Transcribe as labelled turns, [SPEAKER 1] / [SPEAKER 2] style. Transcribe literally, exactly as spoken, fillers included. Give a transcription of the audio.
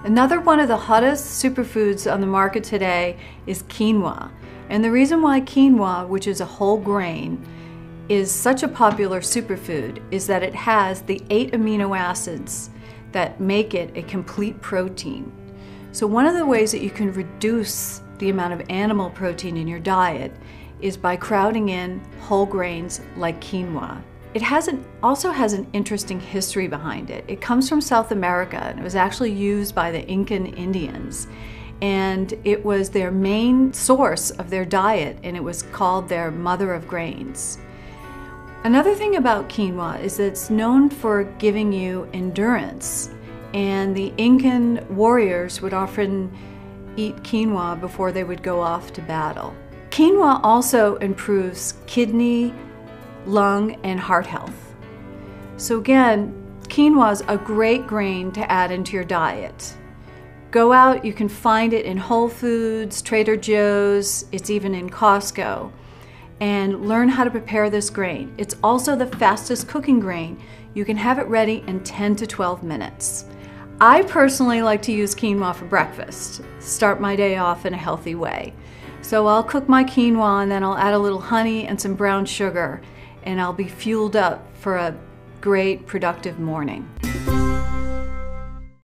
[SPEAKER 1] Another one of the hottest superfoods on the market today is quinoa. And the reason why quinoa, which is a whole grain, is such a popular superfood is that it has the eight amino acids that make it a complete protein. So one of the ways that you can reduce the amount of animal protein in your diet is by crowding in whole grains like quinoa. It has an, also has an interesting history behind it. It comes from South America, and it was actually used by the Incan Indians. And it was their main source of their diet, and it was called their mother of grains. Another thing about quinoa is that it's known for giving you endurance. And the Incan warriors would often eat quinoa before they would go off to battle. Quinoa also improves kidney, lung, and heart health. So again, quinoa is a great grain to add into your diet. Go out, you can find it in Whole Foods, Trader Joe's, it's even in Costco, and learn how to prepare this grain. It's also the fastest cooking grain. You can have it ready in ten to twelve minutes. I personally like to use quinoa for breakfast, start my day off in a healthy way. So I'll cook my quinoa and then I'll add a little honey and some brown sugar, and I'll be fueled up for a great, productive morning.